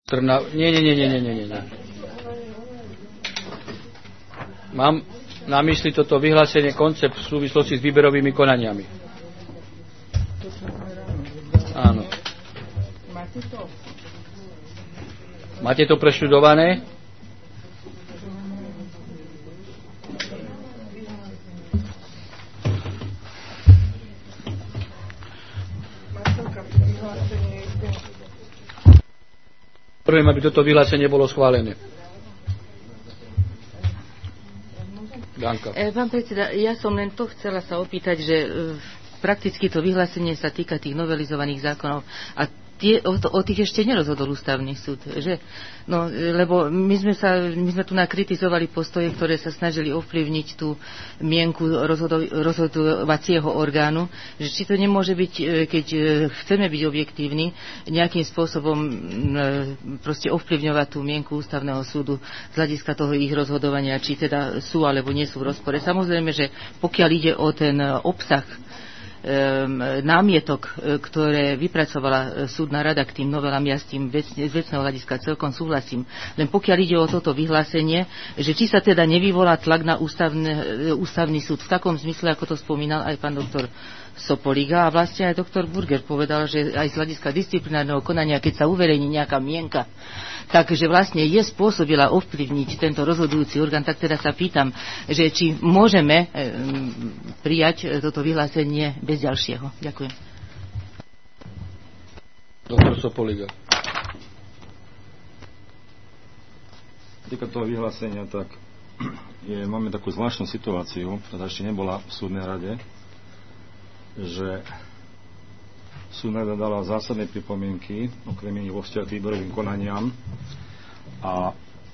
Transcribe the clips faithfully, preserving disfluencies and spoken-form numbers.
Trna... Nie, nie, nie, nie, nie, nie, nie. Mám na mysli toto vyhlásenie koncept v súvislosti s výberovými konaniami. Áno. Máte to preštudované? Prvým, aby toto vyhlásenie bolo schválené. Danka. E, pán predseda, ja som len to chcela sa opýtať, že e, prakticky to vyhlásenie sa týka tých novelizovaných zákonov a tie, o, o tých ešte nerozhodol ústavný súd, že? No, lebo my sme sa, my sme tu nakritizovali postoje, ktoré sa snažili ovplyvniť tú mienku rozhodo, rozhodovacieho orgánu, že či to nemôže byť, keď chceme byť objektívni, nejakým spôsobom proste ovplyvňovať tú mienku ústavného súdu z hľadiska toho ich rozhodovania, či teda sú alebo nie sú v rozpore. Samozrejme, že pokiaľ ide o ten obsah námietok, ktoré vypracovala súdna rada k tým novelám, ja s tým vec, z vecného hľadiska celkom súhlasím. Len pokiaľ ide o toto vyhlásenie, že či sa teda nevyvolá tlak na ústavne, ústavný súd v takom zmysle, ako to spomínal aj pán doktor Sopoliga a vlastne aj doktor Burger povedal, že aj z hľadiska disciplinárneho konania, keď sa uverejní nejaká mienka, takže vlastne je spôsobila ovplyvniť tento rozhodujúci orgán, tak teda sa pýtam, že či môžeme e, prijať toto vyhlásenie bez ďalšieho. Ďakujem. Doktor Sopoliga. Týka toho vyhlásenia, tak je, máme takú zvláštnu situáciu, ktorá ešte nebola v súdnej rade, že súdna rada dala zásadné pripomienky, okrem iných vo vzťahu k výberovým konaniam a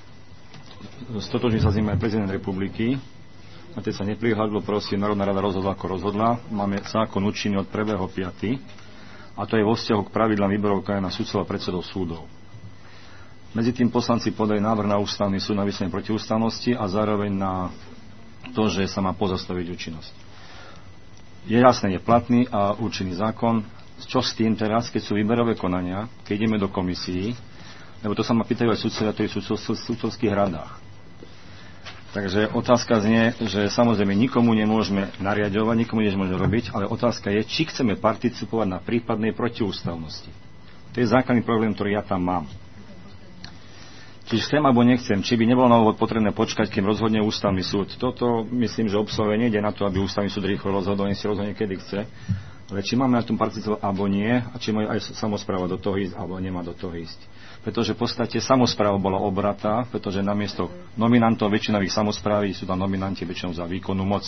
stotožní sa s ním aj prezident republiky. A teď sa neprihľadlo, prosím, Národná rada rozhodla, ako rozhodla. Máme zákon účinný od prvého piateho a to je vo vzťahu k pravidlám výberov konania na sudcov a predsedov súdov. Medzi tým poslanci podajú návrh na ústavný súd na vyslovenie protiústavnosti a zároveň na to, že sa má pozastaviť účinnosť. Je jasné, je platný a účinný zákon. Čo s tým teraz, keď sú výberové konania, keď ideme do komisií, lebo to sa ma pýtajú aj sudcovia, ktorí sú v sudcovských radách. Takže otázka znie, že samozrejme nikomu nemôžeme nariadovať, nikomu nemôžeme robiť, ale otázka je, či chceme participovať na prípadnej protiústavnosti. To je základný problém, ktorý ja tam mám. Či chcem alebo nechcem, či by nebolo na úvod potrebné počkať, kým rozhodne ústavný súd. Toto myslím, že obsahuje nejde na to, aby ústavný súd rýchlo rozhodol, nech si rozhodne, kedy chce. Ale či máme na tom participovať alebo nie, a či má aj samospráva do toho ísť, alebo nemá do toho ísť. Pretože v podstate samospráva bola obratá, pretože namiesto nominantov väčšinových samospráv sú tam nominanti väčšinou za výkonnú moc.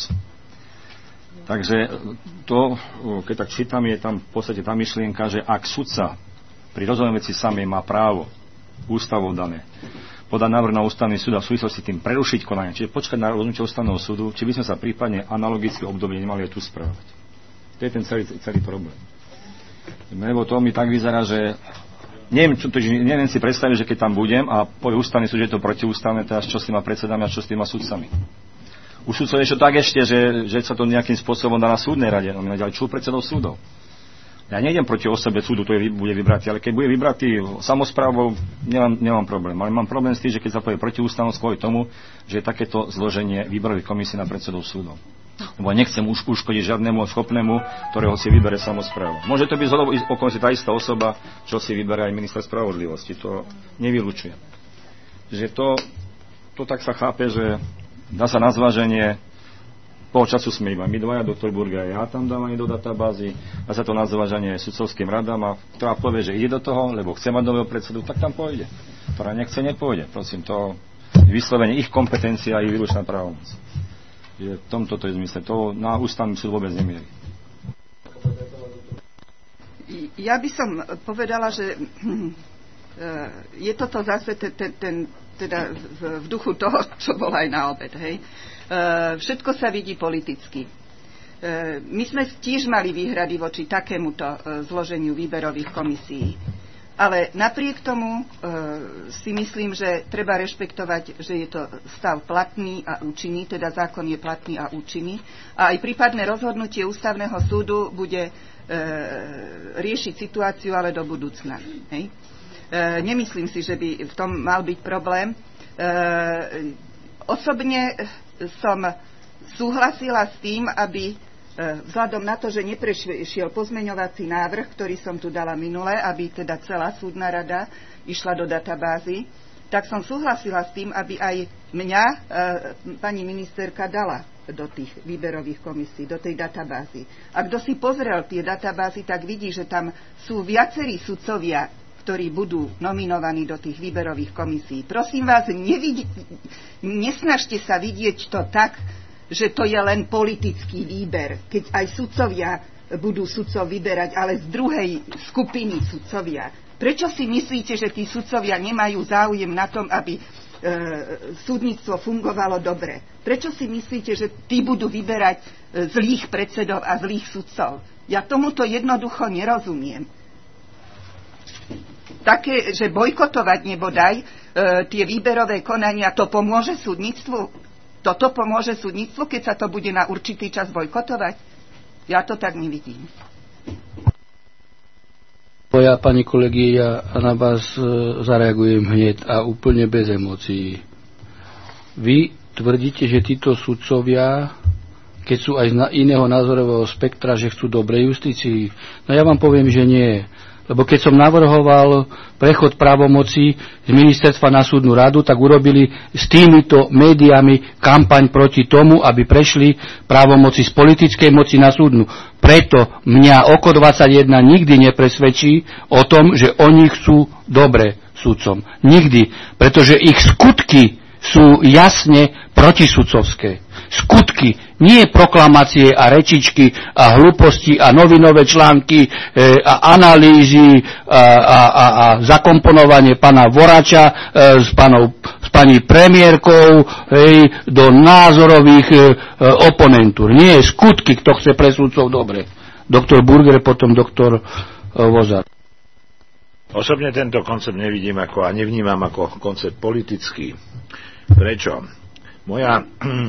Takže to, keď tak čítam, je tam v podstate tá myšlienka, že ak sudca pri rozhodovaní veci samej má právo ústavou dané podať návrh na ústavný súd a v súvislosti tým prerušiť konanie, čiže počkať na rozhodnutie ústavného súdu, či by sme sa prípadne analogicky obdobie nemali aj tu správať. To je ten celý, celý problém. Lebo to mi tak vyzerá, že neviem, čo, to, neviem si predstaviť, že keď tam budem a povie ústavný súd, že je to protiústavné, teraz čo s tým má predsedami a čo s tým má sudcami. U sudcov je to tak ešte, že, že sa to nejakým spôsobom dá na súdnej rade, no my ďalej čo predsedov súdov. Ja nejdem proti osobe súdu, to je, bude vybratý, ale keď bude vybratý samosprávou, nemám, nemám problém. Ale mám problém s tým, že keď sa povie protiústavnosť kvôli tomu, že je takéto zloženie výberových komisí na predsedov súdov. Lebo nechcem už uškodiť žiadnemu schopnému, ktorého si vybere samospráva. Môže to byť zhodou okolností tá istá osoba, čo si vybere aj minister spravodlivosti. To nevylučujem. Že to, to tak sa chápe, že dá sa na zváženie. Po času sme iba my dvaja, doktor Burger a ja tam dávaní do databázy a sa to na zvážanie sudcovským radám a ktorá povie, že ide do toho, lebo chce mať nového predsedu, tak tam pôjde. Ktorá nechce, nepôjde. Prosím, to vyslovene ich kompetencia a ich výlučná právomoc. V tomto to je zmysle. To na ústavný súd vôbec nemierí. Ja by som povedala, že je toto zase ten, ten, ten, teda v duchu toho, čo bolo aj na obed, hej. Všetko sa vidí politicky. My sme tiež mali výhrady voči takémuto zloženiu výberových komisií. Ale napriek tomu si myslím, že treba rešpektovať, že je to stav platný a účinný, teda zákon je platný a účinný. A aj prípadné rozhodnutie ústavného súdu bude riešiť situáciu, ale do budúcna. Hej? nemyslím si, že by v tom mal byť problém. Osobne som súhlasila s tým, aby vzhľadom na to, že neprešiel pozmeňovací návrh, ktorý som tu dala minule, aby teda celá súdna rada išla do databázy, tak som súhlasila s tým, aby aj mňa e, pani ministerka dala do tých výberových komisí, do tej databázy. A kto si pozrel tie databázy, tak vidí, že tam sú viacerí sudcovia, ktorí budú nominovaní do tých výberových komisí. Prosím vás, nevidí, nesnažte sa vidieť to tak, že to je len politický výber, keď aj sudcovia budú sudcov vyberať, ale z druhej skupiny sudcovia. Prečo si myslíte, že tí sudcovia nemajú záujem na tom, aby e, súdnictvo fungovalo dobre? Prečo si myslíte, že tí budú vyberať e, zlých predsedov a zlých sudcov? Ja tomuto jednoducho nerozumiem. Také, že bojkotovať nebodaj e, tie výberové konania, to pomôže súdnictvu? Toto pomôže súdnictvu, keď sa to bude na určitý čas bojkotovať? Ja to tak nevidím. Ja, pani kolegy, ja na vás e, zareagujem hneď a úplne bez emócií. Vy tvrdíte, že títo sudcovia, keď sú aj z iného názorového spektra, že chcú dobrej justícii. No ja vám poviem, že nie. Lebo keď som navrhoval prechod právomoci z ministerstva na súdnu radu, tak urobili s týmito médiami kampaň proti tomu, aby prešli právomoci z politickej moci na súdnu. Preto mňa oko dvadsaťjeden nikdy nepresvedčí o tom, že oni chcú dobre sudcom. Nikdy. Pretože ich skutky sú jasne protisudcovské. Skutky, nie proklamácie a rečičky a hlúposti a novinové články e, a analýzy a, a, a, a zakomponovanie pána Vorača e, s, panou, s pani premiérkou hej, do názorových e, oponentúr. Nie skutky, kto chce pre sudcov dobre. Doktor Burger, potom doktor e, Vozar. Osobne tento koncept nevidím ako a nevnímam ako koncept politický. Prečo? Moja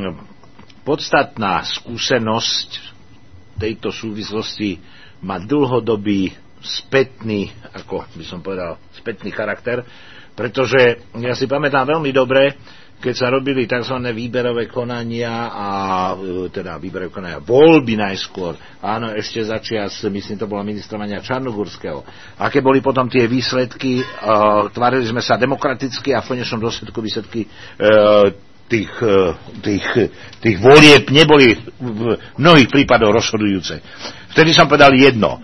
podstatná skúsenosť tejto súvislosti má dlhodobý spätný, ako by som povedal, spätný charakter, pretože ja si pamätám veľmi dobre, keď sa robili tzv. Výberové konania a teda výberové konania, voľby najskôr, áno, ešte začias, myslím, to bolo ministrovania Čarnogurského. Aké boli potom tie výsledky, uh, tvárili sme sa demokraticky a v konečnom dôsledku výsledky uh, tých, tých, tých volieb neboli v mnohých prípadoch rozhodujúce. Vtedy som povedal jedno.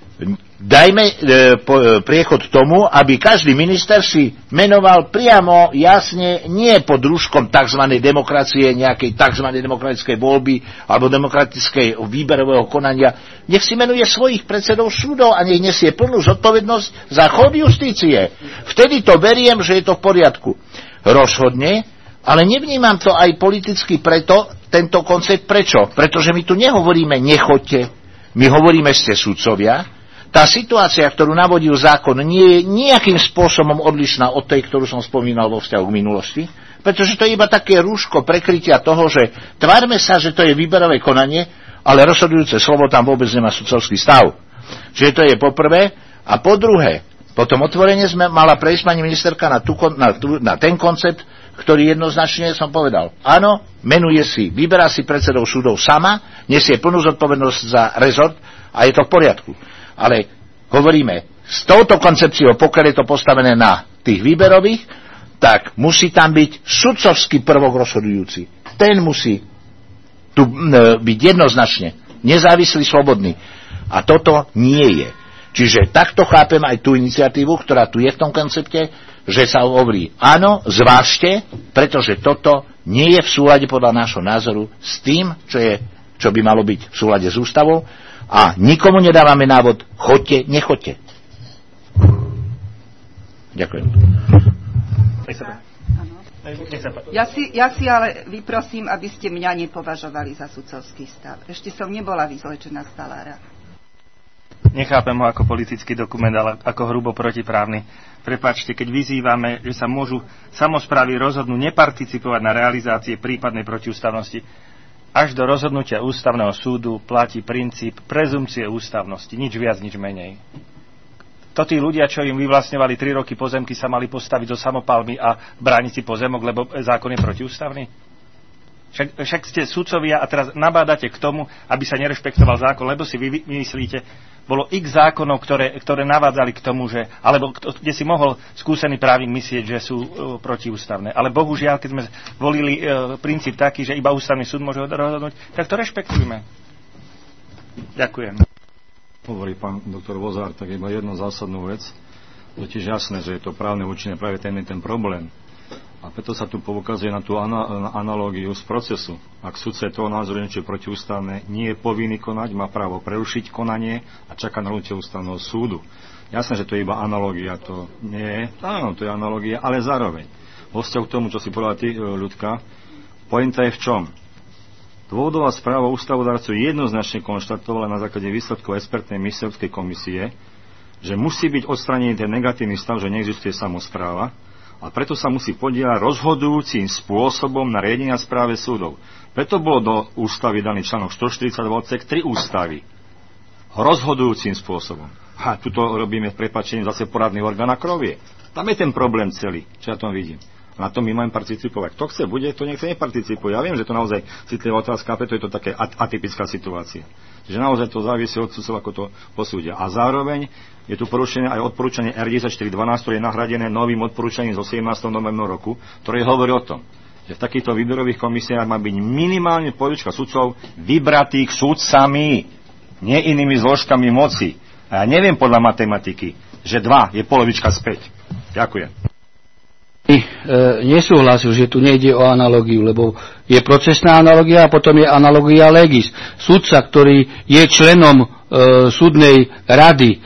Dajme e, po, e, priechod tomu, aby každý minister si menoval priamo, jasne, nie pod rúškom tzv. Demokracie, nejakej tzv. Demokratickej voľby alebo demokratickej výberového konania. Nech si menuje svojich predsedov súdov a nech nesie plnú zodpovednosť za chod justície. Vtedy to veriem, že je to v poriadku. Rozhodne. Ale nevnímam to aj politicky preto, tento koncept prečo? Pretože my tu nehovoríme nechoďte, my hovoríme ste sudcovia. Tá situácia, ktorú navodil zákon, nie je nejakým spôsobom odlišná od tej, ktorú som spomínal vo vzťahu k minulosti, pretože to je iba také rúško prekrytia toho, že tvárme sa, že to je výberové konanie, ale rozhodujúce slovo tam vôbec nemá sudcovský stav. Čiže to je po prvé. A po druhé, potom otvorene sme mala prejsť pani ministerka na, tú, na, tú, na ten koncept, ktorý jednoznačne som povedal. Áno, menuje si, vyberá si predsedov súdov sama, nesie plnú zodpovednosť za rezort a je to v poriadku. Ale hovoríme, s touto koncepciou, pokiaľ je to postavené na tých výberových, tak musí tam byť sudcovský prvok rozhodujúci. Ten musí tu e, byť jednoznačne nezávislý, slobodný. A toto nie je. Čiže takto chápem aj tú iniciatívu, ktorá tu je v tom koncepte, že sa hovorí, áno, zvážte, pretože toto nie je v súlade podľa nášho názoru s tým, čo, je, čo by malo byť v súlade s ústavou a nikomu nedávame návod, choďte, nechoďte. Ďakujem. Ja si, ja si ale vyprosím, aby ste mňa nepovažovali za sudcovský stav. Ešte som nebola vyzlečená z talára. Nechápem ho ako politický dokument, ale ako hrubo protiprávny. Prepáčte, keď vyzývame, že sa môžu samosprávy rozhodnúť neparticipovať na realizácie prípadnej protiústavnosti, až do rozhodnutia ústavného súdu platí princíp prezumcie ústavnosti. Nič viac, nič menej. To tí ľudia, čo im vyvlastňovali tri roky pozemky, sa mali postaviť do samopalmy a brániť si pozemok, lebo zákon je protiústavný? Však, však ste sudcovia a teraz nabádate k tomu, aby sa nerešpektoval zákon, lebo si vy myslíte, bolo x zákonov, ktoré, ktoré navádzali k tomu, že, alebo kde si mohol skúsený právnik myslieť, že sú uh, protiústavné. Ale bohužiaľ, keď sme volili uh, princíp taký, že iba ústavný súd môže rozhodnúť, tak to rešpektujme. Ďakujem. Hovorí pán doktor Vozár, tak iba jednu zásadnú vec. Totiž jasné, že je to právne účinné, práve ten je ten problém. A preto sa tu poukazuje na tú ana- analógiu z procesu. Ak sudca toho názoru niečo je protiústavné, nie je povinný konať, má právo prerušiť konanie a čaká na rozhodnutie ústavného súdu. Jasné, že to je iba analógia, to nie je. Áno, to je analógia, ale zároveň. Vo vzťahu k tomu, čo si povedala ty, Ľudka, pointa je v čom? Dôvodová správa ústavodárcu jednoznačne konštatovala na základe výsledkov expertnej Misiovskej komisie, že musí byť odstranený ten negatívny stav, že neexistuje samospráva, a preto sa musí podieľať rozhodujúcim spôsobom na riadení a správe súdov. Preto bolo do ústavy daný článok stoštyridsaťdva odsek tri ústavy. Rozhodujúcim spôsobom. A tuto robíme v prepáčení zase poradný orgán a krovie. Tam je ten problém celý, čo ja tom vidím. Na tom my máme participovať. Kto chce, bude, to nechce neparticipuje. Ja viem, že to naozaj citlivá otázka, a preto je to také atypická situácia. Že naozaj to závisí od sudcov, ako to posúdia. A zároveň je tu porušené aj odporúčanie er desaťštyri dvanásť, ktoré je nahradené novým odporúčaním zo sedemnásteho novembra roku, ktoré hovorí o tom, že v takýchto výberových komisiách má byť minimálne polovička sudcov vybratých sudcami, nie inými zložkami moci. A ja neviem podľa matematiky, že dva je polovička späť. Ďakujem. E, nesúhlasil, že tu nejde o analogiu, lebo je procesná analogia a potom je analogia legis. Sudca, ktorý je členom e, súdnej rady,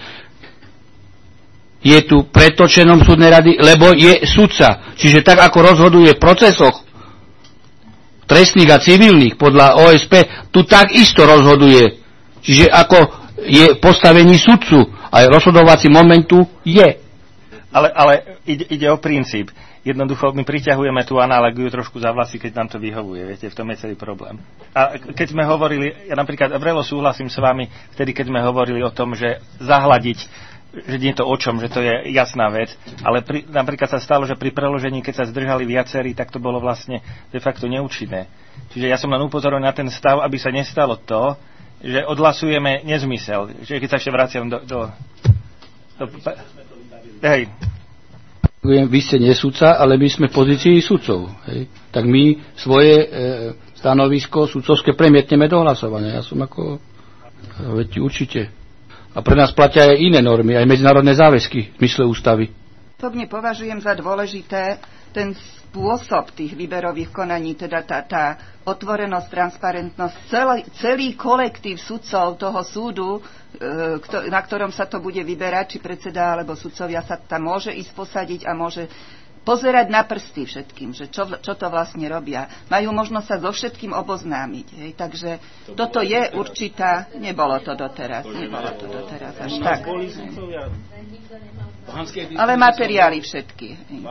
je tu preto členom súdnej rady, lebo je sudca. Čiže tak, ako rozhoduje v procesoch trestných a civilných podľa ó es pé, tu takisto rozhoduje. Čiže ako je postavení sudcu, aj rozhodovací momentu je. Ale, ale ide, ide o princíp. Jednoducho my priťahujeme tú analogiu trošku za vlasy, keď nám to vyhovuje. Viete, v tom je celý problém. A keď sme hovorili, ja napríklad vrelo súhlasím s vami, vtedy, keď sme hovorili o tom, že zahladiť, že nie je to o čom, že to je jasná vec, ale pri, napríklad sa stalo, že pri preložení, keď sa zdržali viacerí, tak to bolo vlastne de facto neúčinné. Čiže ja som len upozoril na ten stav, aby sa nestalo to, že odhlasujeme nezmysel. Že keď sa ešte vraciam do... do, do hej. Vy ste nie sudca, ale my sme v pozícii sudcov. Hej. Tak my svoje e, stanovisko sudcovské premietneme do hlasovania. Ja som ako... Veď určite. A pre nás platia aj iné normy, aj medzinárodné záväzky v zmysle ústavy. Osobne považujem za dôležité ten spôsob tých výberových konaní, teda tá, tá otvorenosť, transparentnosť, celý, celý kolektív sudcov toho súdu, e, na ktorom sa to bude vyberať, či predseda alebo sudcovia sa tam môže ísť posadiť a môže pozerať na prsty všetkým, že čo, čo to vlastne robia. Majú možnosť sa so všetkým oboznámiť. Hej. Takže to toto je určitá... Nebolo to doteraz. Nebolo to doteraz až tak. Ale materiály všetky.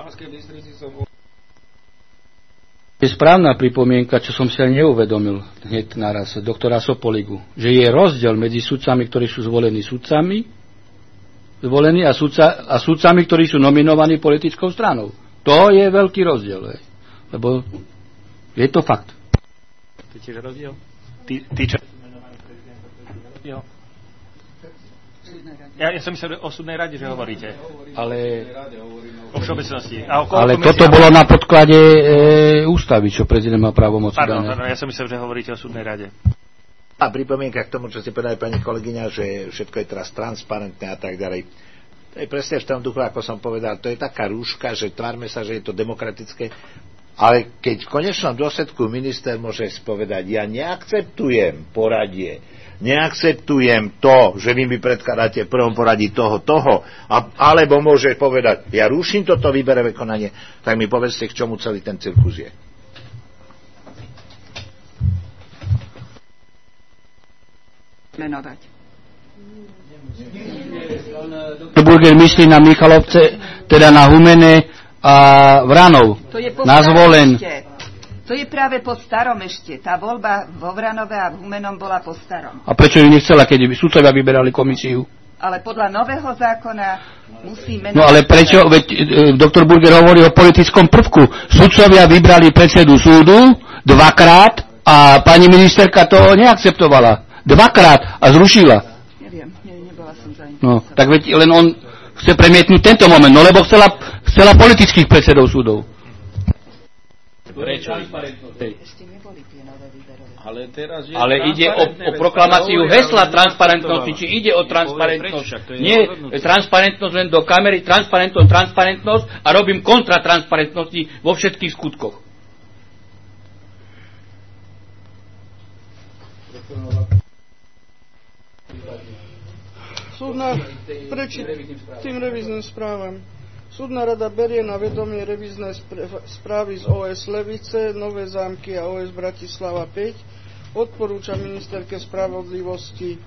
Je správna pripomienka, čo som si aj neuvedomil hneď naraz doktora Sopoligu, že je rozdiel medzi sudcami, ktorí sú zvolení sudcami, zvolení a, sudca, a sudcami, ktorí sú nominovaní politickou stranou. To je veľký rozdiel, hej. Lebo je to fakt. To je tiež rozdiel? Ty, ty čo? Jo. Ja, ja som myslel o súdnej rade, že hovoríte. Ale... O všeobecnosti. A o ale toto bolo na podklade e, ústavy, čo prezident má právomoc. Pardon, pardon, ja som myslel, že hovoríte o súdnej rade. A pripomienka k tomu, čo si povedala pani kolegyňa, že všetko je teraz transparentné a tak ďalej. To je presne v tom duchu, ako som povedal, to je taká rúška, že tvárme sa, že je to demokratické, ale keď v konečnom dôsledku minister môže spovedať, ja neakceptujem poradie, neakceptujem to, že vy mi predkladáte v prvom poradí toho, toho, a, alebo môže povedať, ja ruším toto výberové konanie, tak mi povedzte, k čomu celý ten cirkus je. Menovať. Burger myslí na Michalovce, teda na Humene a Vranov. To je po na Zvolen. Ešte. To je práve po starom ešte. Tá voľba vo Vranove a v Humenom bola po starom. A prečo ju nechcela, keď sudcovia vyberali komisiu? ale podľa nového zákona musí menovať... No ale prečo, veď e, doktor Burger hovorí o politickom prvku. Sudcovia vybrali predsedu súdu dvakrát a pani ministerka to neakceptovala. Dvakrát a zrušila. Neviem, nie, nebola som zainteresovaná. No, tak veď len on chce premietnúť tento moment, no lebo chcela, chcela politických predsedov súdov. Prečo? Ešte neboli tie nové výberové. Ale, teraz je Ale ide o, o proklamáciu hesla transparentnosti, či ide o transparentnosť. Nie transparentnosť len do kamery, transparentnosť, transparentnosť a robím kontra transparentnosti vo všetkých skutkoch. Súdna, preči tým revíznym správam. Súdna rada berie na vedomie revízne správy z ó es Levice, Nové Zámky a ó es Bratislava päť. Odporúča ministerke spravodlivosti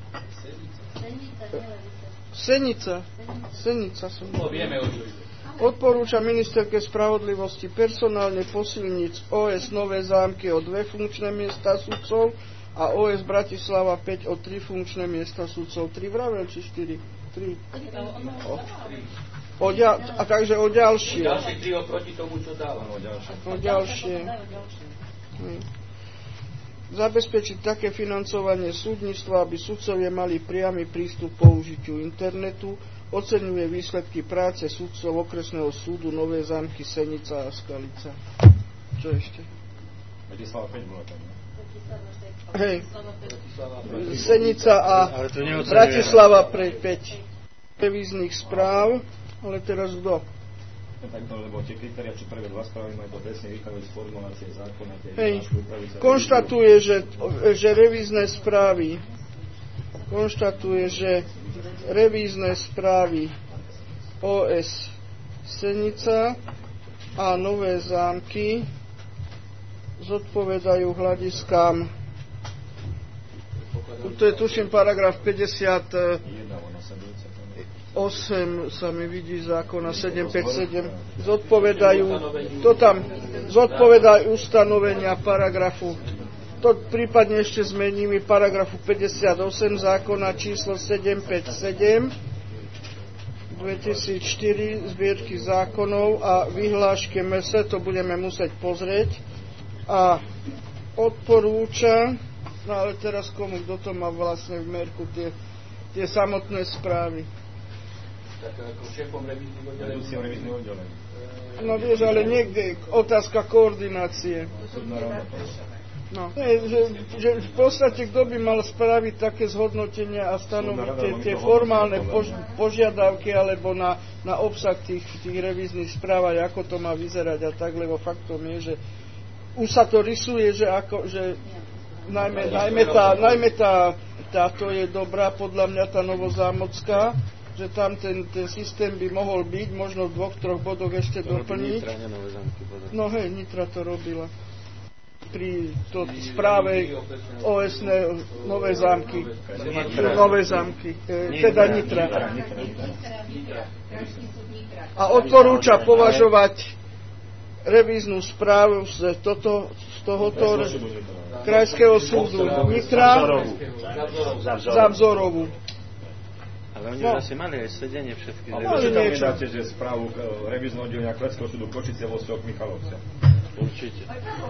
Senica. Senica som. Odporúča ministerke spravodlivosti personálne posilniť ó es Nové Zámky o dve funkčné miesta sudcov a ó es Bratislava päť o tri funkčné miesta sudcov. Tri vravel či štyri? Tri. O, o ďal, a takže o ďalšie. Ďalšie tri oproti tomu, čo dáva. O ďalšie. O ďalšie. Hm. Zabezpečiť také financovanie súdnictva, aby sudcovia mali priamy prístup k použitiu internetu. Oceňuje výsledky práce sudcov okresného súdu Nové Zámky, Senica a Skalica. Čo ešte? Bratislava päť bola tam, ne? Hej. Senica a Bratislava pre päť revíznych správ, ale teraz kto? Takto, lebo tie kritéria, čo prvé dva správy majú to presne vychádzajú z formulácie zákona. Hej. Konštatuje, že, že revízne správy konštatuje, že revízne správy ó es Senica a Nové Zámky zodpovedajú hľadiskám. Tu je tuším paragraf päťdesiatosem sa mi vidí zákona sedemstopäťdesiatsedem. Zodpovedajú to tam zodpovedajú ustanovenia paragrafu. To prípadne ešte zmeníme paragrafu päťdesiatosem zákona číslo sedemstopäťdesiatsedem dvetisícštyri zbierky zákonov a vyhláške em es, to budeme musieť pozrieť. A odporúča, no ale teraz komu, kto to má vlastne v merku tie, tie samotné správy. Tak ako šéfom revíznych oddelení. No vieš, ale niekde otázka koordinácie. No, nie, že, že v podstate kto by mal spraviť také zhodnotenia a stanoviť tie, tie formálne pož, požiadavky alebo na, na obsah tých, tých revíznych správ, ako to má vyzerať a tak, lebo faktom je, že už sa to rysuje, že ako, že najmä, najmä, tá, najmä tá, táto je dobrá, podľa mňa tá novozámocká, že tam ten, ten systém by mohol byť, možno v dvoch, troch bodoch ešte doplniť. No hej, Nitra to robila. Pri to správe ó es Nové Zámky. Nové Zámky. Teda Nitra. A odporúča považovať revíznu správu z, toto, z tohoto krajského súdu Nitra za vzorovú. Ale oni no. asi mali aj sedenie všetky. Ale prečo tam nedáte, že správu revízneho oddelenia krajského súdu Košice vo Svok Michalovce? Určite.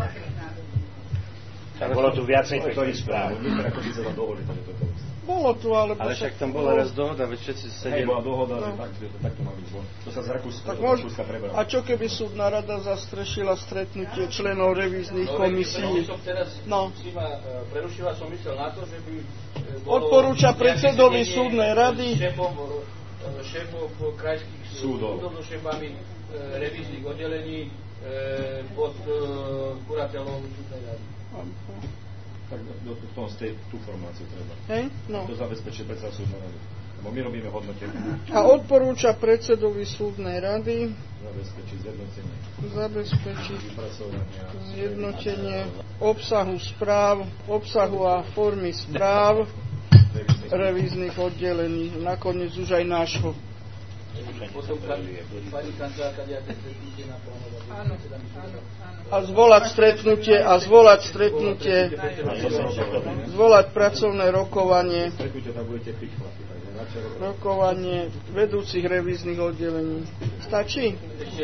Tak bolo tu viacej takých správ. Nitra Košice za dohody, tam je to. Bolo tu, ale... Ale však tam bola raz dohoda, veď všetci sedeli. Hej, bola dohoda, no. Že tak, tak to má byť. To sa z Rakúska prebralo. A čo keby súdna rada zastrešila stretnutie členov revíznych komisí? No. Prerušila som myslel na to, že by... Odporúča predsedovi súdnej rady... Šéfom, šéfom krajských súdov, so šéfami revíznych oddelení pod kuratelou súdnej rady. Tak do, do tom z tej tú formáciu treba. Hej? No. To zabezpečí predseda súdnej rady. Lebo my robíme hodnotenie. A odporúča predsedovi súdnej rady zabezpečiť zjednotenie. Zabezpečiť zjednotenie obsahu správ, obsahu a formy správ revíznych oddelení. Nakoniec už aj nášho. A zvolať stretnutie a zvolať stretnutie zvolať pracovné rokovanie rokovanie vedúcich revíznych oddelení. Stačí?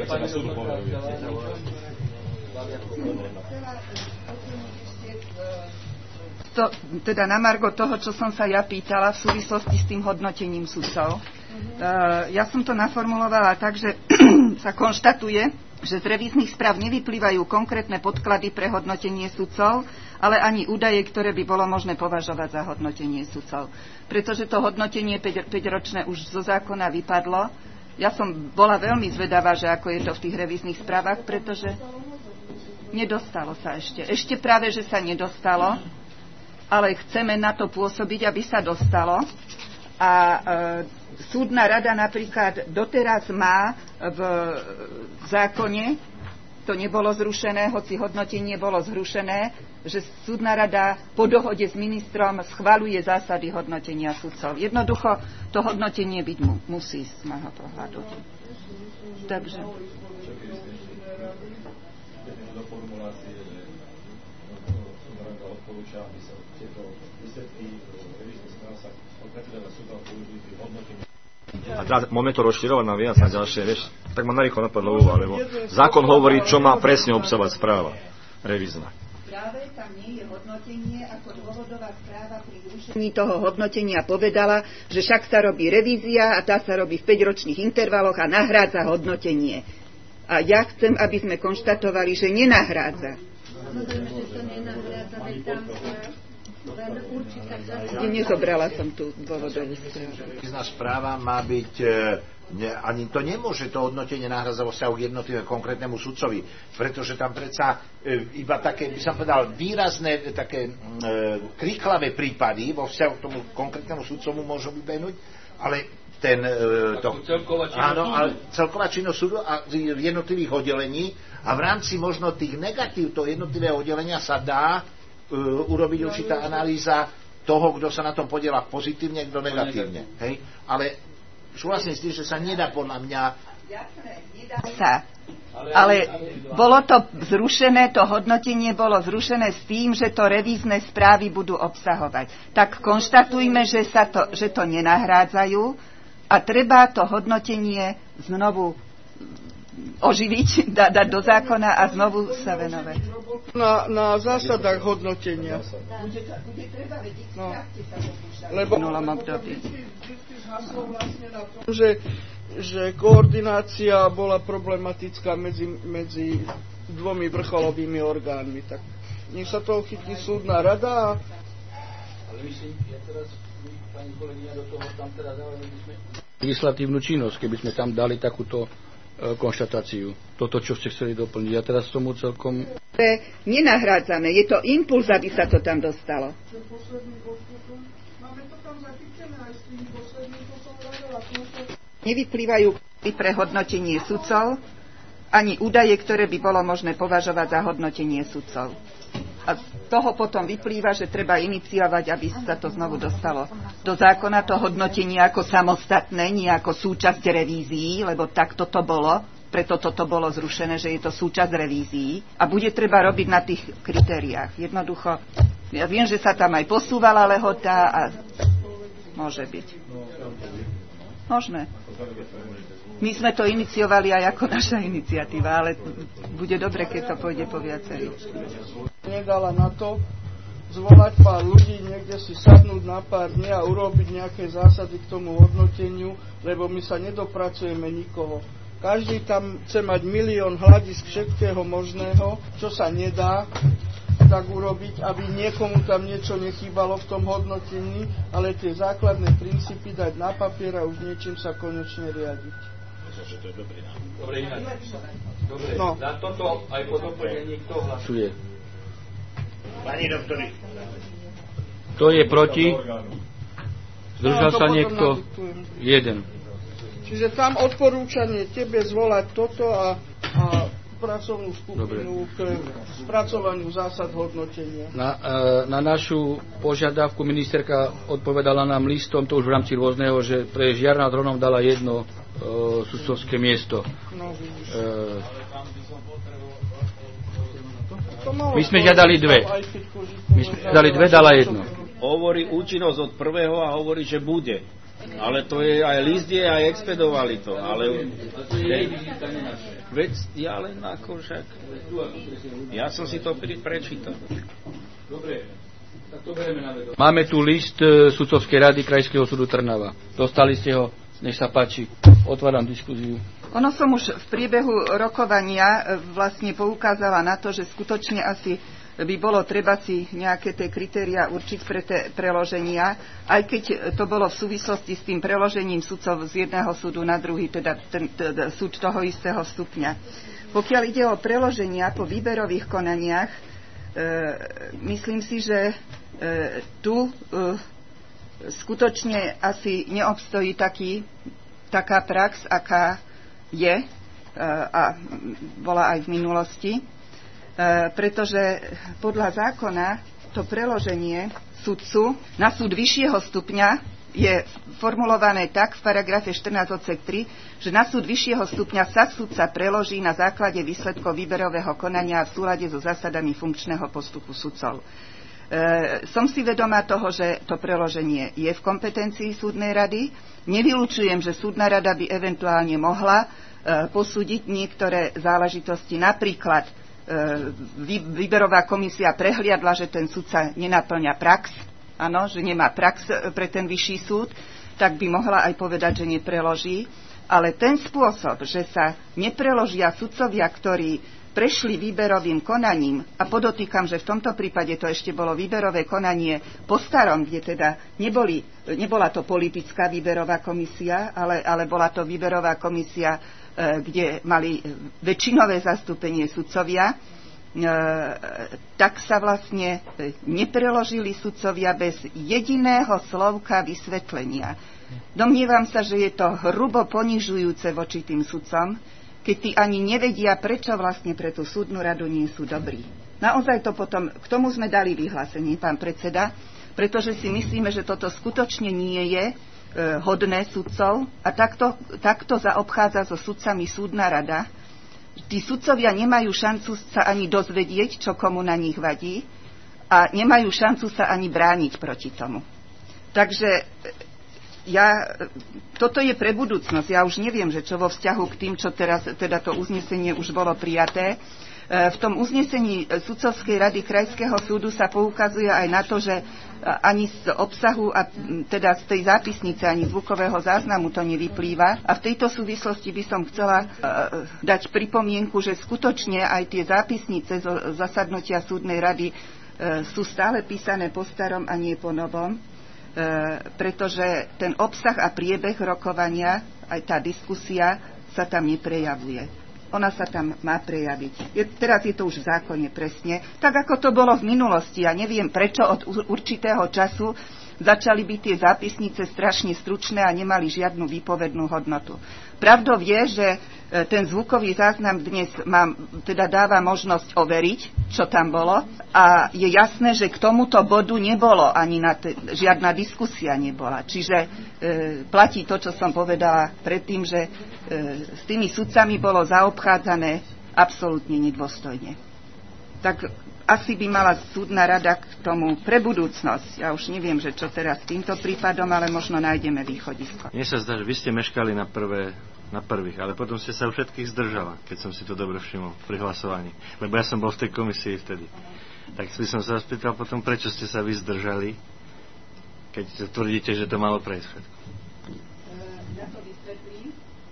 To, teda na margo toho, čo som sa ja pýtala v súvislosti s tým hodnotením sudcov. Uh, ja som to naformulovala tak, že sa konštatuje, že z revíznych správ nevyplývajú konkrétne podklady pre hodnotenie sudcov, ale ani údaje, ktoré by bolo možné považovať za hodnotenie sudcov. Pretože to hodnotenie päťročné už zo zákona vypadlo. Ja som bola veľmi zvedavá, že ako je to v tých revíznych správach, pretože nedostalo sa ešte. Ešte práve, že sa nedostalo, ale chceme na to pôsobiť, aby sa dostalo. A e, súdna rada napríklad doteraz má v zákone, to nebolo zrušené, hoci hodnotenie bolo zrušené, že súdna rada po dohode s ministrom schvaľuje zásady hodnotenia sudcov. Jednoducho to hodnotenie byť mu, musí z môjho pohľadu. Takže... A teda môžeme to rozširovať na viac, na ďalšie, vieš, tak ma narýchlo napadlo úva, lebo zákon hovorí, čo má presne obsahovať správa revízna. Práve tam nie je hodnotenie, ako dôvodová správa pri zrušení toho hodnotenia povedala, že však sa robí revízia a tá sa robí v päťročných intervaloch a nahrádza hodnotenie. A ja chcem, aby sme konštatovali, že nenahrádza. Samozrejme, že to nenahrádza, veď tam len určitá časť. Nezobrala som tú dôvodovú správu. Revízna správa má byť, ne, ani to nemôže to hodnotenie nahrádza vo vzťahu k jednotlivému konkrétnemu sudcovi, pretože tam predsa e, iba také, by som povedal, výrazné, také e, kriklavé prípady vo vzťahu k tomu konkrétnemu sudcomu môžu vybehnúť, ale ten, e, to, áno, ale celková činnosť súdu a jednotlivých oddelení a v rámci možno tých negatív toho jednotlivého oddelenia sa dá uh, urobiť určitá analýza toho, kto sa na tom podiela pozitívne, kto negatívne. Hej? Ale súhlasím s tým, že sa nedá podľa mňa... Jasné, nedá sa. Ale bolo to zrušené, to hodnotenie bolo zrušené s tým, že to revízne správy budú obsahovať. Tak konštatujme, že, sa to, že to nenahrádzajú a treba to hodnotenie znovu oživiť, da, dať do zákona a znovu sa venovať. Na, na zásadách hodnotenia. No. Lebo že, že koordinácia bola problematická medzi, medzi dvomi vrcholovými orgánmi. Tak nech sa toho chytí súdna rada. Ale myslím, ja teraz, pani kolegyňa, do toho tam teraz dávame legislatívnu činnosť, keby sme tam dali takúto konštatáciu. Toto, čo ste chceli doplniť. Ja teraz tomu celkom... Nenahrádzame. Je to impuls, aby sa to tam dostalo. Nevyplývajú pre hodnotenie sudcov ani údaje, ktoré by bolo možné považovať za hodnotenie sudcov. A z toho potom vyplýva, že treba iniciovať, aby sa to znovu dostalo do zákona, to hodnotenie ako samostatné, nie ako súčasť revízií, lebo tak toto bolo, preto toto bolo zrušené, že je to súčasť revízií a bude treba robiť na tých kritériách. Jednoducho, ja viem, že sa tam aj posúvala lehota a môže byť. Možné. My sme to iniciovali aj ako naša iniciatíva, ale bude dobre, keď to pôjde po viacerých. Nedala na to zvolať pár ľudí, niekde si sadnúť na pár dní a urobiť nejaké zásady k tomu hodnoteniu, lebo my sa nedopracujeme nikoho. Každý tam chce mať milión hľadisk všetkého možného, čo sa nedá tak urobiť, aby niekomu tam niečo nechýbalo v tom hodnotení, ale tie základné princípy dať na papier a už niečím sa konečne riadiť. Že to je dobrý nápad. Dobre, inak. Dobre, no. Na toto aj po doplnení kto hlasuje? Pani doktori. Kto je proti? Zdržal no, sa niekto? Jeden. Čiže tam odporúčanie tebe zvolať toto a, a pracovnú skupinu k spracovaniu zásad hodnotenia. Na, na našu požiadavku ministerka odpovedala nám listom, to už v rámci rôzneho, že pre Žiar nad Hronom dala jedno uh, sudcovské miesto. No, vidíš. Uh, my sme žiadali dve. My sme žiadali dve, dala jedno. Hovorí účinnosť od prvého a hovorí, že bude. Ale to je aj list je, aj expedovali to. Ale veď ja len ako však... Ja som si to pri, prečítal. Dobre. Máme tu list e, sudcovskej rady Krajského súdu Trnava. Dostali ste ho, nech sa páči. Otváram diskuziu. Ono som už v priebehu rokovania vlastne poukázala na to, že skutočne asi by bolo treba si nejaké tie kritériá určiť pre tie preloženia, aj keď to bolo v súvislosti s tým preložením sudcov z jedného súdu na druhý, teda ten, ten súd toho istého stupňa. Pokiaľ ide o preloženia po výberových konaniach, e, myslím si, že e, tu e, skutočne asi neobstojí taký, taká prax, aká je e, a bola aj v minulosti, e, pretože podľa zákona to preloženie sudcu na súd vyššieho stupňa je formulované tak v paragrafe štrnásť odsek tri, že na súd vyššieho stupňa sa sudca preloží na základe výsledkov výberového konania v súlade so zásadami funkčného postupu sudcov. E, som si vedomá toho, že to preloženie je v kompetencii súdnej rady. Nevylučujem, že súdna rada by eventuálne mohla e, posúdiť niektoré záležitosti. Napríklad e, vý, výberová komisia prehliadla, že ten sudca nenapĺňa prax, áno, že nemá prax pre ten vyšší súd, tak by mohla aj povedať, že nepreloží. Ale ten spôsob, že sa nepreložia sudcovia, ktorí prešli výberovým konaním, a podotýkam, že v tomto prípade to ešte bolo výberové konanie po starom, kde teda neboli, nebola to politická výberová komisia, ale, ale bola to výberová komisia, e, kde mali väčšinové zastúpenie sudcovia, E, tak sa vlastne nepreložili sudcovia bez jediného slovka vysvetlenia. Domnievam sa, že je to hrubo ponižujúce voči tým sudcom, keď tí ani nevedia, prečo vlastne pre tú súdnu radu nie sú dobrí. Naozaj to potom, k tomu sme dali vyhlásenie, pán predseda, pretože si myslíme, že toto skutočne nie je e, hodné sudcov a takto, takto zaobchádza so sudcami súdna rada. Tí sudcovia nemajú šancu sa ani dozvedieť, čo komu na nich vadí, a nemajú šancu sa ani brániť proti tomu. Takže ja, toto je pre budúcnosť. Ja už neviem, že čo vo vzťahu k tým, čo teraz, teda to uznesenie už bolo prijaté. V tom uznesení sudcovskej rady Krajského súdu sa poukazuje aj na to, že ani z obsahu a teda z tej zápisnice, ani zvukového záznamu to nevyplýva. A v tejto súvislosti by som chcela uh, dať pripomienku, že skutočne aj tie zápisnice zo zasadnutia súdnej rady uh, sú stále písané po starom a nie po novom, uh, pretože ten obsah a priebeh rokovania, aj tá diskusia sa tam neprejavuje. Ona sa tam má prejaviť. Je, teraz je to už v zákone presne. Tak ako to bolo v minulosti. Ja neviem, prečo od určitého času začali byť tie zápisnice strašne stručné a nemali žiadnu výpovednú hodnotu. Pravdou je, že ten zvukový záznam dnes mám, teda dáva možnosť overiť, čo tam bolo, a je jasné, že k tomuto bodu nebolo ani na te, žiadna diskusia nebola. Čiže e, platí to, čo som povedala predtým, že e, s tými sudcami bolo zaobchádzané absolútne nedôstojne. Tak asi by mala súdna rada k tomu pre budúcnosť. Ja už neviem, že čo teraz s týmto prípadom, ale možno nájdeme východisko. Mne sa zdá, že vy ste meškali na, prvé, na prvých, ale potom ste sa u všetkých zdržala, keď som si to dobre všimol pri hlasovaní. Lebo ja som bol v tej komisii vtedy. Tak by som sa spýtal potom, prečo ste sa vy zdržali, keď tvrdíte, že to malo prejsť všetko. Ja to vysvetlím.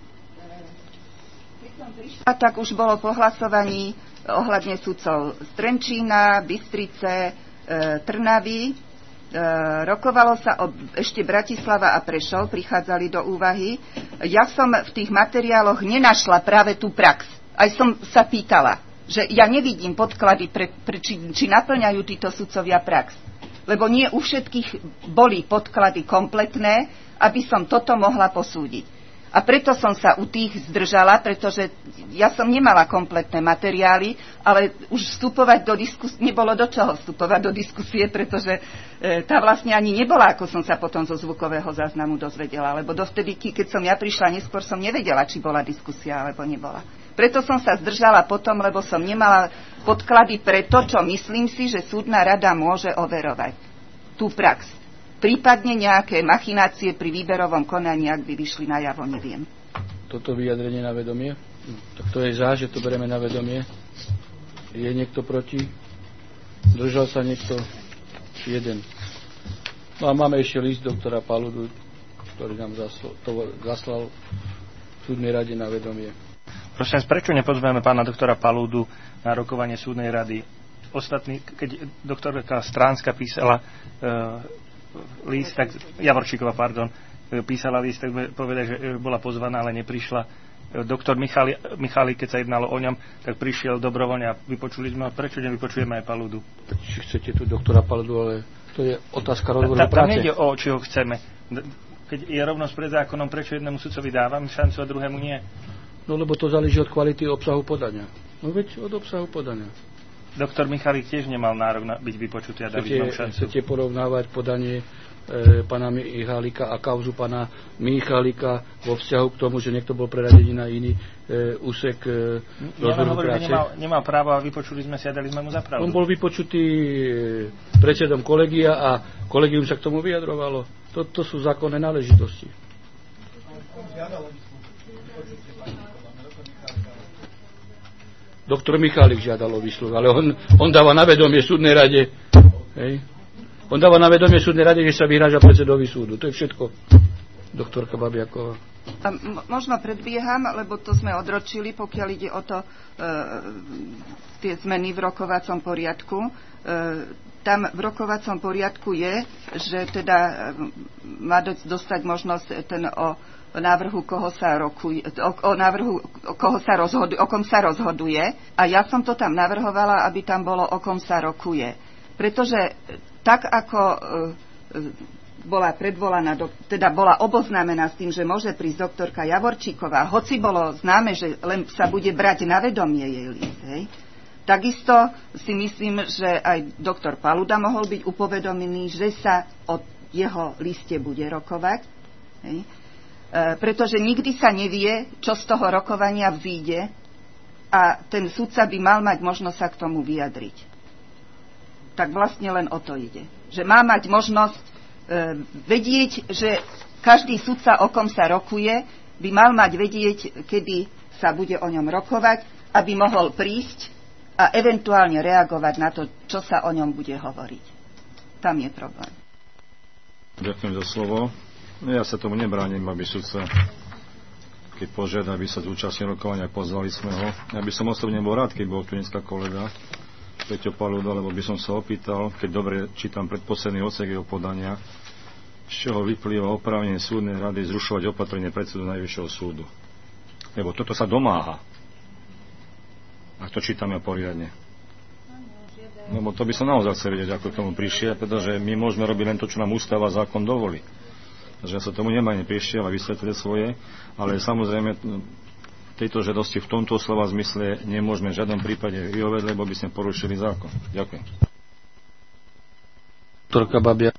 Keď som prišla, tak už bolo po hlasovaní ohľadne sudcov z Trenčína, Bystrice, e, Trnavy. E, rokovalo sa o ešte Bratislava a Prešov, prichádzali do úvahy. Ja som v tých materiáloch nenašla práve tú prax. Aj som sa pýtala, že ja nevidím podklady, pre, pre, či, či naplňajú títo sudcovia prax. Lebo nie u všetkých boli podklady kompletné, aby som toto mohla posúdiť. A preto som sa u tých zdržala, pretože ja som nemala kompletné materiály, ale už vstupovať do diskusie, nebolo do čoho vstupovať do diskusie, pretože e, tá vlastne ani nebola, ako som sa potom zo zvukového záznamu dozvedela. Lebo dovtedy, keď som ja prišla neskôr, som nevedela, či bola diskusia, alebo nebola. Preto som sa zdržala potom, lebo som nemala podklady pre to, čo myslím si, že súdna rada môže overovať. Tú prax. prípadne nejaké machinácie pri výberovom konaní, ak by vyšli najavo, neviem. Toto vyjadrenie na vedomie? Tak to je za, že to bereme na vedomie. Je niekto proti? Držal sa niekto? Jeden. No a máme ešte list doktora Paludu, ktorý nám zaslal, to zaslal v súdnej rade na vedomie. Prosím, prečo nepozveme pána doktora Paludu na rokovanie súdnej rady? Ostatní, keď doktorka Stránska písala uh, list, tak Javorčíková, pardon, písala list, tak povedali, že bola pozvaná, ale neprišla. Doktor Michali, Michali, keď sa jednalo o ňom, tak prišiel dobrovoľne a vypočuli sme ho. Prečo nevypočujeme aj Paludu? Či chcete tu doktora Paludu, ale to je otázka rozhovoru práce. Tam nejde o, či ho chceme. Keď je rovnosť pred zákonom, prečo jednému sudcovi dávame šancu a druhému nie? No lebo to záleží od kvality obsahu podania. No veď od obsahu podania. Doktor Michalík tiež nemal nárok na byť vypočutý a dať vám šancu. Chcete porovnávať podanie e, pána Michalíka a kauzu pána Michalíka vo vzťahu k tomu, že niekto bol preradený na iný e, úsek e, rozhovoru práce? Nemal, nemal právo a vypočuli sme si a dali sme mu za pravdu. On bol vypočutý e, predsedom kolegia a kolegium sa k tomu vyjadrovalo. To, to sú zákonné náležitosti. Doktor Michalík žiadal o výsluh, ale on, on dáva na vedomie súdnej rade. Hej. On dáva na vedomie súdnej rade, že sa vyhráža predsedovi súdu. To je všetko. Doktorka Babiaková. A m- možno predbieham, lebo to sme odročili, pokiaľ ide o to e, tie zmeny v rokovacom poriadku. E, tam v rokovacom poriadku je, že teda e, má dostať možnosť ten o návrhu, koho sa rokuje, o, o návrhu, o, koho sa rozhoduje, o kom sa rozhoduje. A ja som to tam navrhovala, aby tam bolo, o kom sa rokuje. Pretože tak, ako e, bola predvolaná, do, teda bola oboznámená s tým, že môže prísť doktorka Javorčíková, hoci bolo známe, že len sa bude brať na vedomie jej list, hej. Takisto si myslím, že aj doktor Paluda mohol byť upovedomený, že sa o jeho liste bude rokovať, hej. E, pretože nikdy sa nevie, čo z toho rokovania vzíde a ten sudca by mal mať možnosť sa k tomu vyjadriť. Tak vlastne len o to ide. Že má mať možnosť e, vedieť, že každý sudca, o kom sa rokuje, by mal mať vedieť, kedy sa bude o ňom rokovať, aby mohol prísť a eventuálne reagovať na to, čo sa o ňom bude hovoriť. Tam je problém. Ďakujem za slovo. Ja sa tomu nebránim, aby sudca, keď požiada, aby sa zúčastnil rokovania, pozvali sme ho. Ja by som osobne bol rád, keď bol tu dneska kolega Peťo Paluda, lebo by som sa opýtal, keď dobre čítam predposledný odsek jeho podania, z čoho vyplýva oprávnenie súdnej rady zrušovať opatrenie predsedu Najvyššieho súdu. Lebo toto sa domáha. Ak to čítame poriadne. Lebo to by som naozaj chcel vedieť, ako k tomu prišiel, pretože my môžeme robiť len to, čo nám ústava a zákon dovolí. Takže ja sa tomu nemá neprišiel a vysvetlil svoje, ale samozrejme tejto žiadosti v tomto slova zmysle nemôžeme v žiadnom prípade vyhovieť, lebo by sme porušili zákon. Ďakujem. Doktorka Babiaková.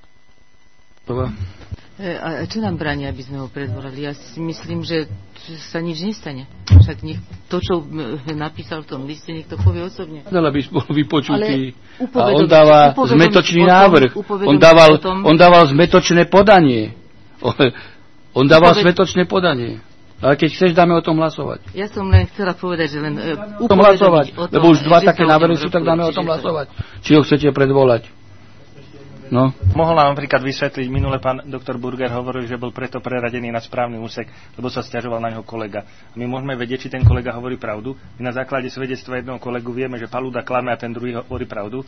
A čo nám bráni, aby sme ho predvolali? Ja si myslím, že sa nič nestane. Však nech to, čo napísal v tom liste, niekto povie osobne. Ale by bol vypočutý. A on dáva zmetočný návrh. On dával, on dával zmetočné podanie. On dával zmetočné podanie. Ale keď chceš, dáme o tom hlasovať. Ja som len chcela povedať, že len uh, o tom hlasovať, o tom, lebo už dva také návrhy sú, tak dáme o tom hlasovať. Či ho chcete predvolať. No. Mohol nám napríklad vysvetliť, minule pán doktor Burger hovoril, že bol preto preradený na správny úsek, lebo sa sťažoval na neho kolega. A my môžeme vedieť, či ten kolega hovorí pravdu. My na základe svedectva jedného kolegu vieme, že Paluda klame a ten druhý hovorí pravdu.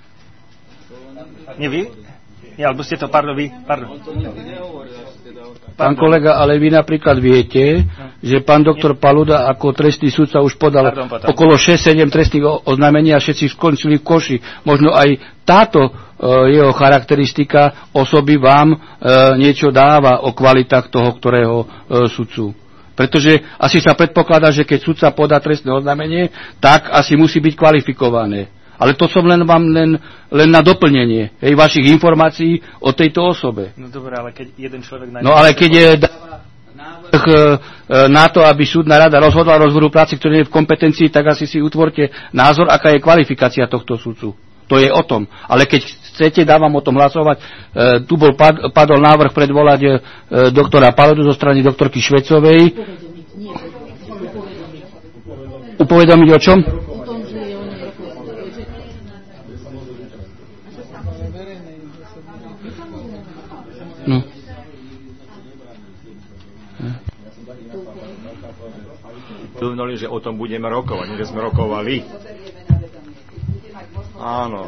Nie vy? Nie, alebo ste to, pardon, vy, pardon. Pán kolega, ale vy napríklad viete, že pán doktor Paluda ako trestný sudca už podal pardon, okolo šesť sedem trestných oznámení a všetci skončili v koši. Možno aj táto e, jeho charakteristika osoby vám e, niečo dáva o kvalitách toho, ktorého e, sudcu. Pretože asi sa predpokladá, že keď sudca podá trestné oznámenie, tak asi musí byť kvalifikované. Ale to som len vám len, len na doplnenie hej, vašich informácií o tejto osobe. No dobré, ale keď jeden človek... Na no ale keď je návrh na to, aby súdna rada rozhodla rozhovoru práce, ktorý je v kompetencii, tak asi si utvorte názor, aká je kvalifikácia tohto sudcu. To je o tom. Ale keď chcete, dávam o tom hlasovať. E, tu bol pad, padol návrh predvolať e, doktora Palodu zo strany doktorky Švecovej. Upovedomiť o čom? No. Povedali, že o tom budeme rokovať, nie že sme rokovali. Áno.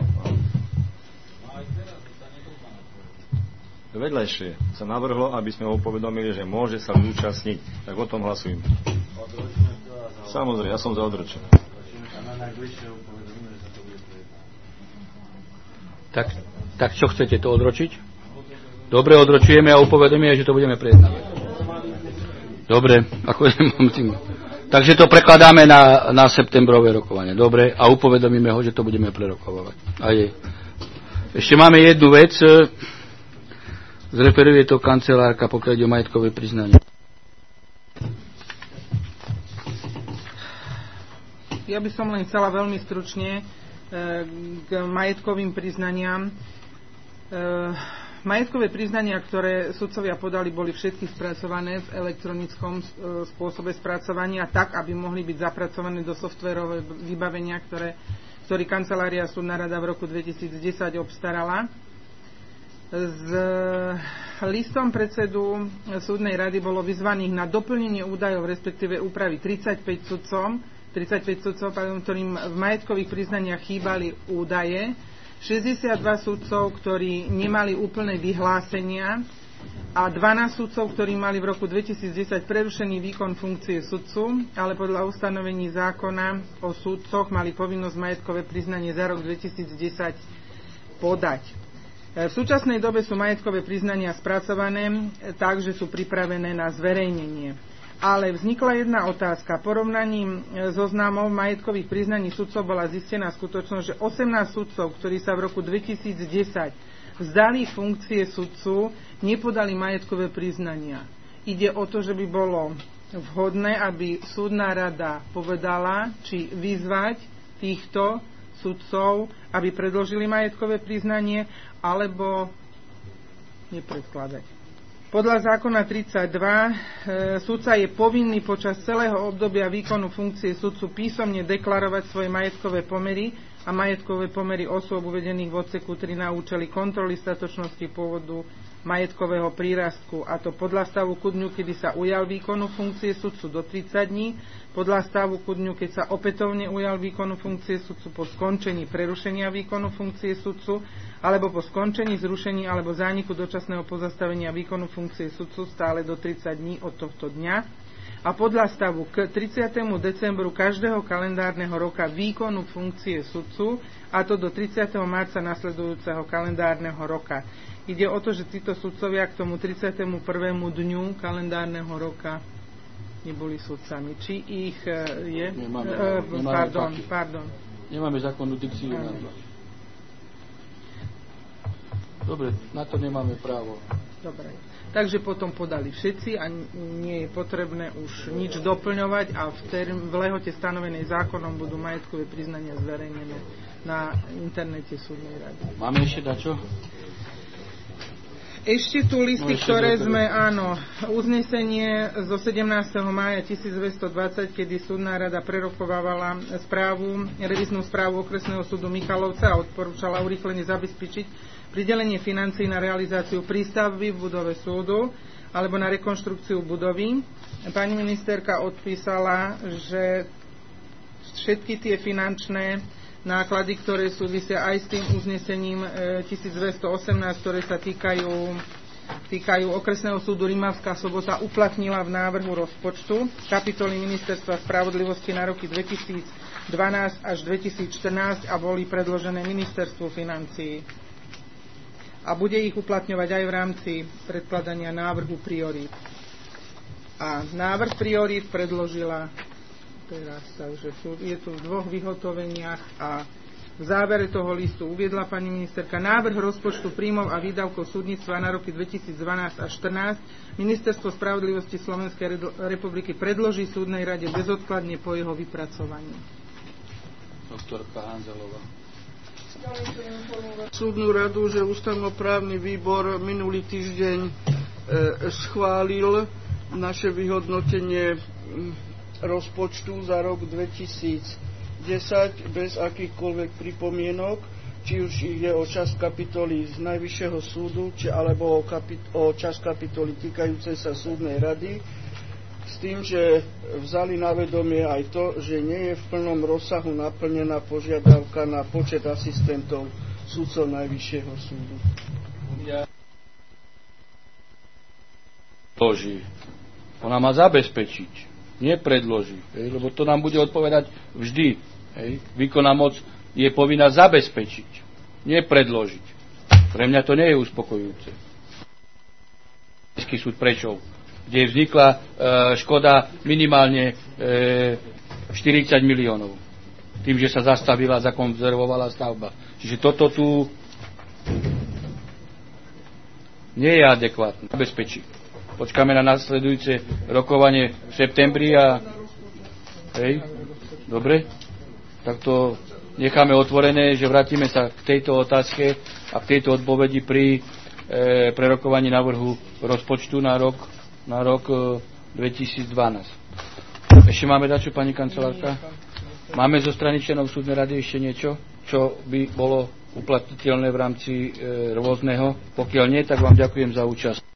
Vedľajšie sa navrhlo, aby sme ho povedomili, že môže sa zúčastniť. Tak o tom hlasujem. Samozrejme, ja som za odročený. Tak, tak čo chcete to odročiť? Dobre, odročujeme a upovedomíme, že to budeme prejednávať. Dobre, ako mám tým. Takže to prekladáme na, na septembrové rokovanie. Dobre, a upovedomíme ho, že to budeme prerokovať. A je. Ešte máme jednu vec. Zreferuje to kancelárka, pokiaľ ide o majetkové priznanie. Ja by som len chcela veľmi stručne e, k majetkovým priznaniam. E, Majetkové priznania, ktoré sudcovia podali, boli všetky spracované v elektronickom spôsobe spracovania tak, aby mohli byť zapracované do softvérového vybavenia, ktoré, ktorý kancelária súdna rada v roku dvetisícdesať obstarala. S listom predsedu súdnej rady bolo vyzvaných na doplnenie údajov, respektíve úpravy tridsaťpäť sudcom, tridsaťpäť sudcov, ktorým v majetkových priznaniach chýbali údaje, šesťdesiatdva sudcov, ktorí nemali úplné vyhlásenia a dvanásť sudcov, ktorí mali v roku dvetisícdesať prerušený výkon funkcie sudcu, ale podľa ustanovení zákona o sudcoch mali povinnosť majetkové priznanie za rok dvetisícdesať podať. V súčasnej dobe sú majetkové priznania spracované tak, že sú pripravené na zverejnenie. Ale vznikla jedna otázka. Porovnaním zoznamov majetkových priznaní sudcov bola zistená skutočnosť, že osemnásť sudcov, ktorí sa v roku dvetisícdesať vzdali funkcie sudcu, nepodali majetkové priznania. Ide o to, že by bolo vhodné, aby súdna rada povedala, či vyzvať týchto sudcov, aby predložili majetkové priznanie, alebo nepredkladať. Podľa zákona tridsaťdva e, sudca je povinný počas celého obdobia výkonu funkcie sudcu písomne deklarovať svoje majetkové pomery a majetkové pomery osôb uvedených v odseku tri na účely kontroly statočnosti pôvodu majetkového prírastku, a to podľa stavu ku dňu, kedy sa ujal výkonu funkcie sudcu do tridsať dní, podľa stavu ku dňu, keď sa opätovne ujal výkonu funkcie sudcu po skončení prerušenia výkonu funkcie sudcu, alebo po skončení, zrušení alebo zániku dočasného pozastavenia výkonu funkcie sudcu stále do tridsať dní od tohto dňa, a podľa stavu k tridsiatemu decembru každého kalendárneho roka výkonu funkcie sudcu, a to do tridsiateho marca nasledujúceho kalendárneho roka. Ide o to, že títo sudcovia k tomu tridsiatemu prvému dňu kalendárneho roka neboli sudcami. Či ich je... Nemáme, uh, nemáme pardon, fakty. pardon. Nemáme zákonnú dikciu. Dobre, na to nemáme právo. Dobre. Takže potom podali všetci a nie je potrebné už nič doplňovať a v, term, v lehote stanovenej zákonom budú majetkové priznania zverejnené na internete súdnej rady. Máme ešte dačo? Ešte tu listy, no, ešte ktoré dobre. sme, áno, uznesenie zo sedemnásteho mája tisícdvestodvadsať, kedy súdna rada prerokovávala správu, revíznu správu okresného súdu Michalovce a odporúčala urýchlene zabezpečiť pridelenie financií na realizáciu prístavby v budove súdu alebo na rekonštrukciu budovy. Pani ministerka odpísala, že všetky tie finančné náklady, ktoré súvisia aj s tým uznesením tisícdvestoosemnásť, ktoré sa týkajú, týkajú okresného súdu Rimavská Sobota, uplatnila v návrhu rozpočtu kapitoly Ministerstva spravodlivosti na roky dvetisícdvanásť až dvetisícštrnásť a boli predložené Ministerstvu financií. A bude ich uplatňovať aj v rámci predkladania návrhu priorít. A návrh priorít predložila teraz, takže sú, je tu v dvoch vyhotoveniach a v závere toho listu uviedla pani ministerka návrh rozpočtu príjmov a výdavkov súdnictva na roky dvetisícdvanásť až štrnásť. Ministerstvo spravodlivosti Slovenskej republiky predloží súdnej rade bezodkladne po jeho vypracovaní. Doktorka Hanzelová. Súdnu radu, že ústavnoprávny výbor minulý týždeň e, schválil naše vyhodnotenie rozpočtu za rok dvetisícdesať bez akýchkoľvek pripomienok, či už ide o časť kapitoly z Najvyššieho súdu, či alebo o, kapit- o časť kapitoly týkajúcej sa súdnej rady, s tým, že vzali na vedomie aj to, že nie je v plnom rozsahu naplnená požiadavka na počet asistentov súdcov Najvyššieho súdu. Predloží. Ona má zabezpečiť, nepredloží, hej, lebo to nám bude odpovedať vždy. Hej. Výkonná moc je povinná zabezpečiť, nepredložiť. Pre mňa to nie je uspokojujúce. Súd Prešov, kde vznikla e, škoda minimálne e, štyridsať miliónov. Tým, že sa zastavila, zakonzervovala stavba. Čiže toto tu nie je adekvátne. Zabezpečí. Počkáme na nasledujúce rokovanie v septembri a... Hej, dobre? Tak to necháme otvorené, že vrátime sa k tejto otázke a k tejto odpovedi pri e, prerokovaní návrhu rozpočtu na rok, na rok e, dvetisícdvanásť. Ešte máme dačo, pani kancelárka? Máme zo strany členov súdnej rady ešte niečo, čo by bolo uplatniteľné v rámci e, rôzneho? Pokiaľ nie, tak vám ďakujem za účasť.